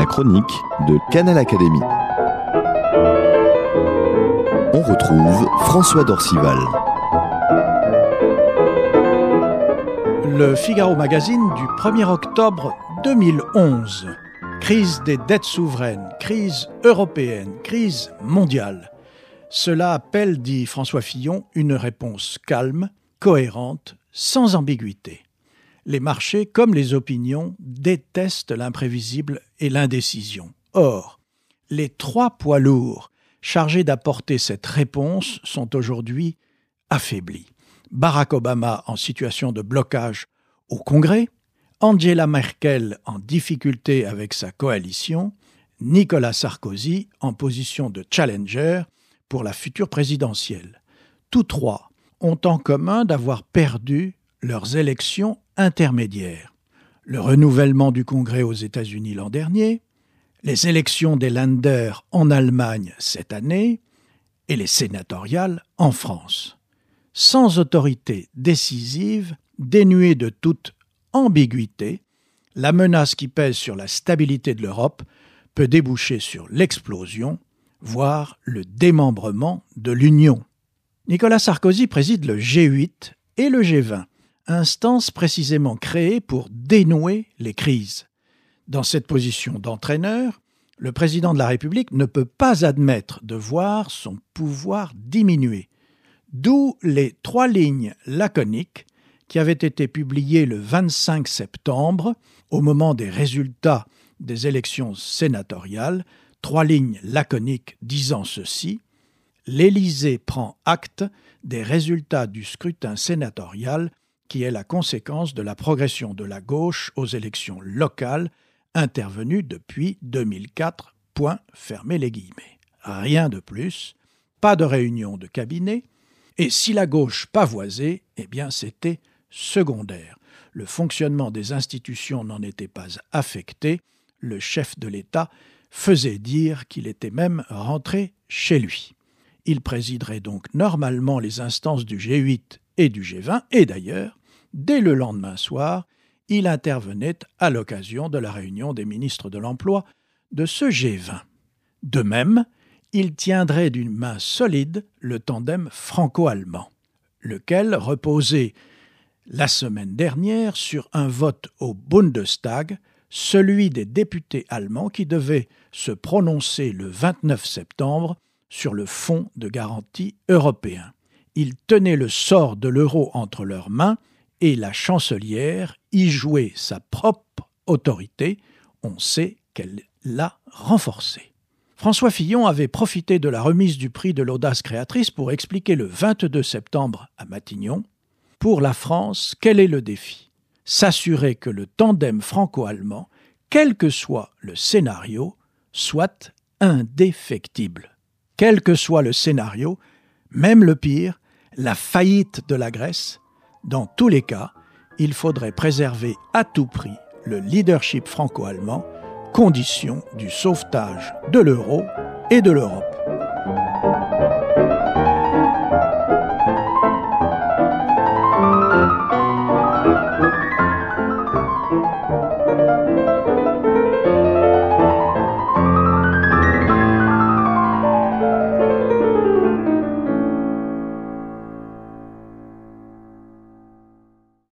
chronique de Canal Académie. On retrouve François Dorcival. Le Figaro Magazine du 1er octobre 2011. Crise des dettes souveraines, crise européenne, crise mondiale. Cela appelle, dit François Fillon, une réponse calme, cohérente, sans ambiguïté. Les marchés, comme les opinions, détestent l'imprévisible et l'indécision. Or, les trois poids lourds chargés d'apporter cette réponse sont aujourd'hui affaiblis. Barack Obama en situation de blocage au Congrès, Angela Merkel en difficulté avec sa coalition, Nicolas Sarkozy en position de challenger pour la future présidentielle. Tous trois ont en commun d'avoir perdu leurs élections intermédiaires. Le renouvellement du Congrès aux États-Unis l'an dernier, les élections des Länder en Allemagne cette année et les sénatoriales en France. Sans autorité décisive, dénuée de toute ambiguïté, la menace qui pèse sur la stabilité de l'Europe peut déboucher sur l'explosion, voire le démembrement de l'Union. Nicolas Sarkozy préside le G8 et le G20, instances précisément créées pour dénouer les crises. Dans cette position d'entraîneur, le président de la République ne peut pas admettre de voir son pouvoir diminuer. D'où les 3 lignes laconiques qui avaient été publiées le 25 septembre, au moment des résultats des élections sénatoriales, 3 lignes laconiques disant ceci: l'Élysée prend acte des résultats du scrutin sénatorial qui est la conséquence de la progression de la gauche aux élections locales intervenues depuis 2004. Point, fermez les guillemets. Rien de plus, pas de réunion de cabinet, et si la gauche pavoisait, eh bien c'était secondaire. Le fonctionnement des institutions n'en était pas affecté, le chef de l'État faisait dire qu'il était même rentré chez lui. Il présiderait donc normalement les instances du G8 et du G20, et d'ailleurs, dès le lendemain soir, il intervenait à l'occasion de la réunion des ministres de l'Emploi de ce G20. De même, il tiendrait d'une main solide le tandem franco-allemand, lequel reposait la semaine dernière sur un vote au Bundestag, celui des députés allemands qui devait se prononcer le 29 septembre sur le fonds de garantie européen. Ils tenaient le sort de l'euro entre leurs mains et la chancelière y jouait sa propre autorité. On sait qu'elle l'a renforcée. François Fillon avait profité de la remise du prix de l'audace créatrice pour expliquer le 22 septembre à Matignon: pour la France, quel est le défi ? S'assurer que le tandem franco-allemand, quel que soit le scénario, soit indéfectible. Quel que soit le scénario, même le pire, la faillite de la Grèce, dans tous les cas, il faudrait préserver à tout prix le leadership franco-allemand, condition du sauvetage de l'euro et de l'Europe.